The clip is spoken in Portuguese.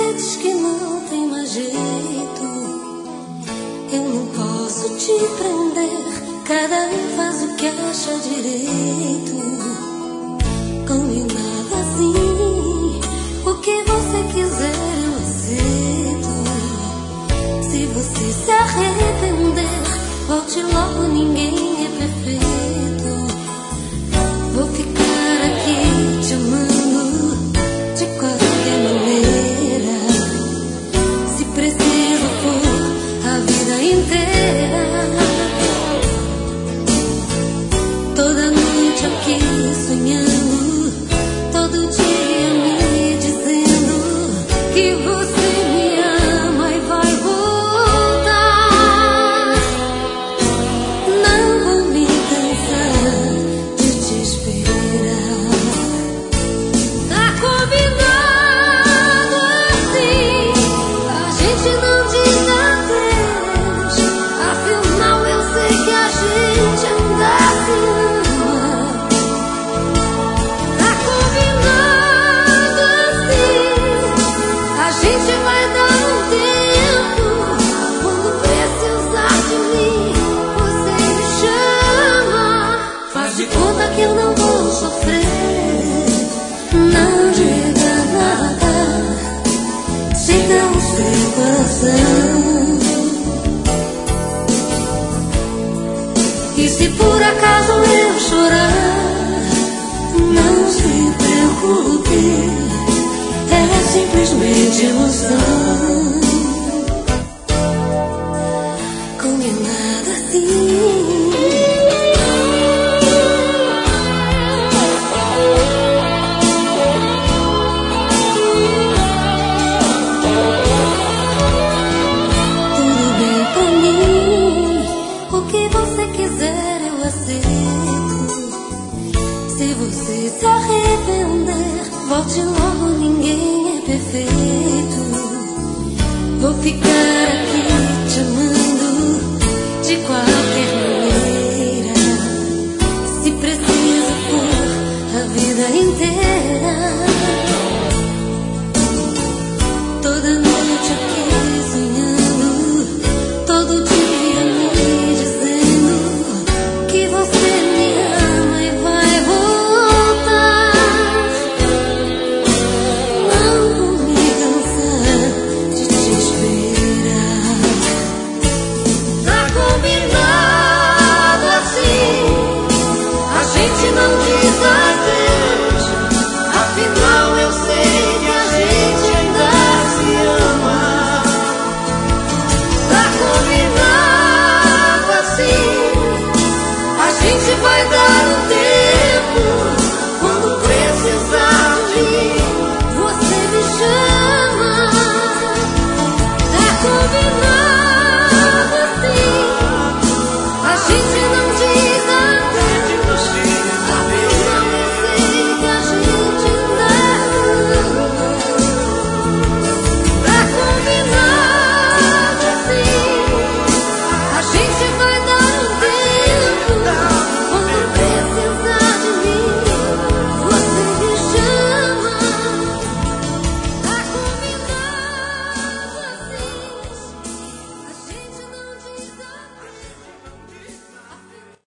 você diz que não tem mais jeito, eu não posso te prender. Cada um faz o que acha direito. Combinado assim, o que você quiser eu aceito. Se você se arrepender, volte logo, ninguém é perfeito. Vou ficar aqui te amando de qualquer maneira. Se preciso for a vida inteira. Toda noite aqui sonhando, todo dia me dizendo que você me ama e vai voltar. Não vou me cansar de te esperar. Tá combinado assim, a gente não diz adeus. Afinal eu sei que a gente ainda se ama. Tá combinado assim, a gente vai dar um tempo. Quando precisar de mim, você me chama. Faz de conta que eu não vou sofrer. Não diga nada, siga o seu coração. E se por acaso eu chorar, não se preocupe, é simplesmente emoção. Combinado assim. Tudo bem pra mim, o que você quiser eu aceito. Se você se arrepender, volte logo, ninguém é perfeito. Vou ficar